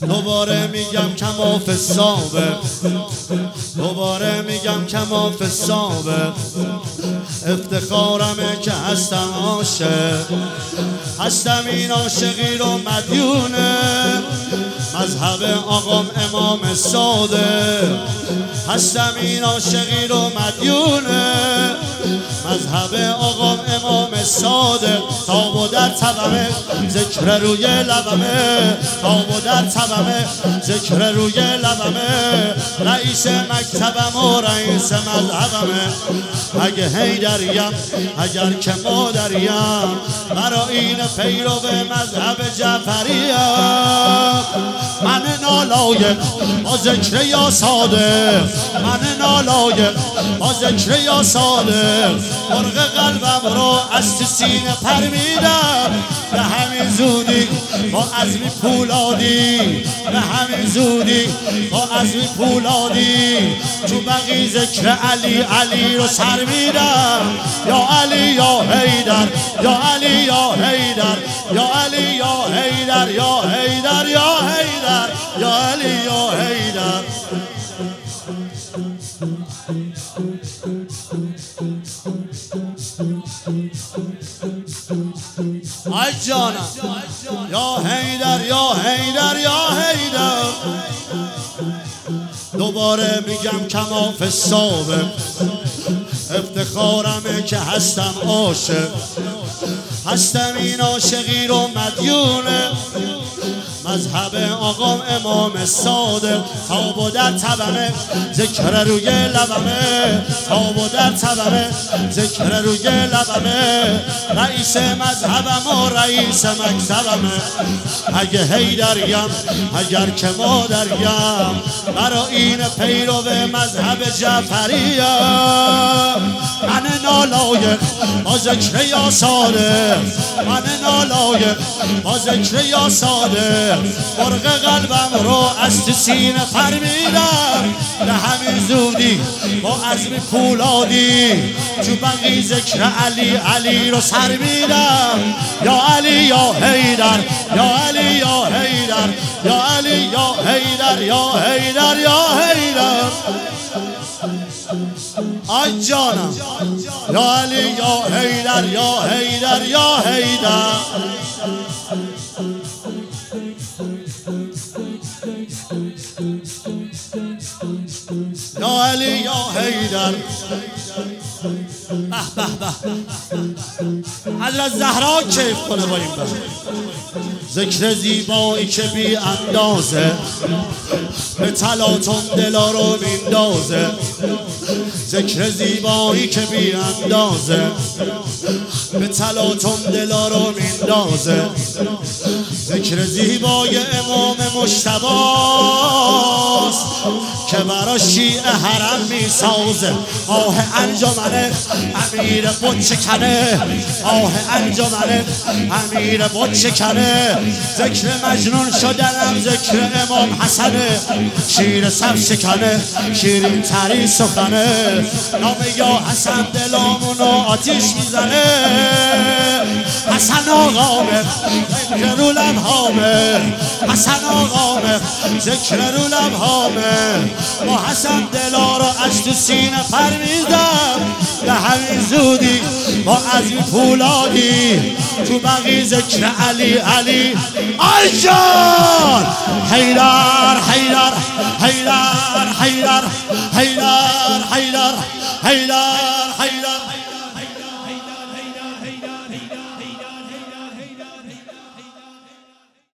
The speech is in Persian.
دوباره میگم کماف سابق، دوباره میگم کماف سابق. افتخارمه که هستم عاشق، هستم این عاشقی رو مدیونه مذهب آقام امام صادق. هستم این عاشقی رو مدیونه مذهب آقام امام صادق. تاب و در تبمه ذکر روی لبمه، تاب و در تبمه ذکر روی لبمه. رئیس مکتبم و رئیس مذهبمه. اگه حیدریم اگر که مادریم، برای این پیرو مذهب جعفریم. من نالایق با ذکر یا صادق، من نالایق با ذکر یا صادق. مرغ قلبم رو از تو سینه پر میدم، به همین زودی با عزمی پولادی، به همین زودی با عزمی پولادی. تو بقی ذکر علی علی رو سر میدم. یا علی یا حیدر، یا علی یا حیدر، یا علی یا حیدر، یا حیدر یا حیدر، یا علی یا حیدر. ای جانم یا حیدر یا حیدر یا حیدر. دوباره میگم کماف سابق، افتخارمه که هستم عاشق، هستم این عاشقی رو مدیونه مذهب آقام امام صادق. تاب و در تبمه ذکر روی لبمه، تاب و در تبمه ذکر روی لبمه. رئیس مذهبم و رئیس مکتبمه. اگه حیدریم اگر که مادریم، برای این پیرو مذهب جعفریم. من نالایق با ذکر یا صادق، من نالایق با ذکر یا صادق. مرغ قلبم رو از تو سینه پر میدم، به همین زودی با عزم پولادی. تو بقی ذکر علی علی رو سر میدم. یا علی یا حیدر، یا علی یا حیدر، یا علی یا حیدر، یا حیدر یا حیدر. آی جانم یا علی یا حیدر، یا حیدر یا حیدر. یا علی یا حیدر. به به به حضرت زهرا کیف کنه با این ذکر زیبایی که بی اندازه، به تلاطم دلا رو میندازه. ذکر زیبایی که بی اندازه، به تلاطم دلا رو میندازه. ذکر زیبای امام مجتبی است که برا شیعه حرم میسازه. آه انجمن امیر بت شکنه، آه انجمن امیر بت شکنه. ذکر مجنون شدنم ذکر امام حسنه. شیر سب شکنه شیرین تری سخنه. نام یا حسن دلامونو آتیش میزنه. حسن آقامه ذکر رو لبهامه، حسن آقامه ذکر رو لبهامه. با حسن دلا رو از تو سینه پر میدم، به همین زودی با عزمی پولادی. تو بقی ذکر علی علی. آی جان حیدر حیدر حیدر حیدر حیدر حیدر حیدر حیدر.